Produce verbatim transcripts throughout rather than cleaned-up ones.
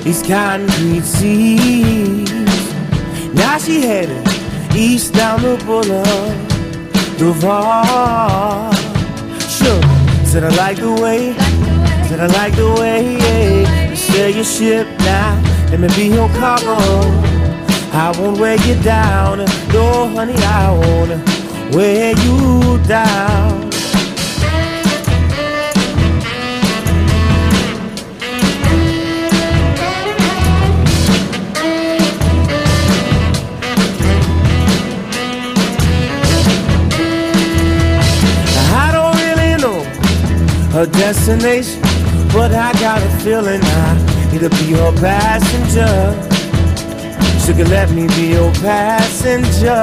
these concrete seas. Now she headed east down the boulevard. Sure, said I like the way, said I like the way, yeah. You sail your ship now, let me be your cargo. I won't wear you down, no honey, I won't wear you down. Her destination, but I got a feeling I need to be her passenger. She could let me be your passenger.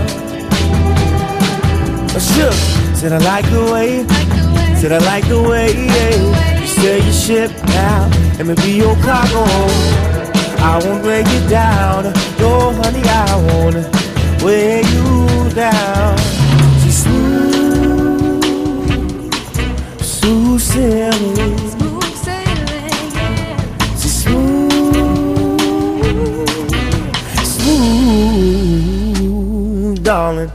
Sure, said I like the way, said I like the way, yeah. You sail your ship now, let me be your cargo. I won't wear you down, no honey, I won't wear you down. She's smooth, smooth sailing, smooth sailing, yeah. She's smooth, smooth, darling.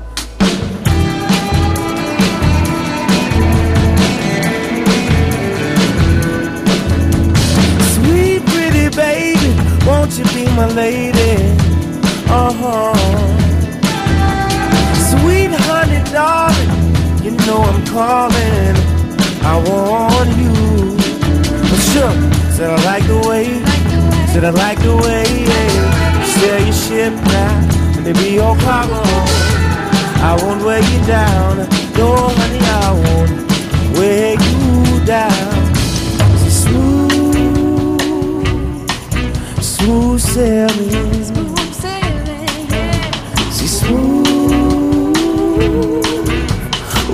Sweet pretty baby, won't you be my lady? Uh-huh. Sweet honey darling, you know I'm calling, I want you. But sure, said I like the way, said I like the way, yeah. You sail your ship now, and they be your cargo. I won't wear you down, no honey, I won't wear you down. She's smooth, smooth sailing, Smooth sailing, yeah. she's smooth,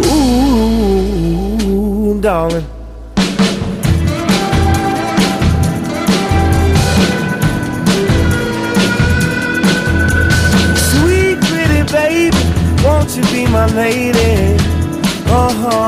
ooh, darling. Sweet pretty baby, won't you be my lady? Uh-huh.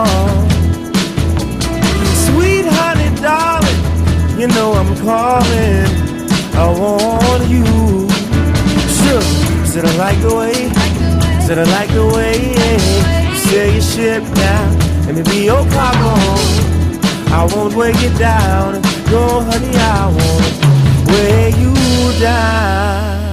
Sweet honey darling, you know I'm calling, I want you. Sure, said I like the way, said I like the way, yeah. You sail your ship now, let me be your cargo. I won't wear you down, no honey, I won't wear you down.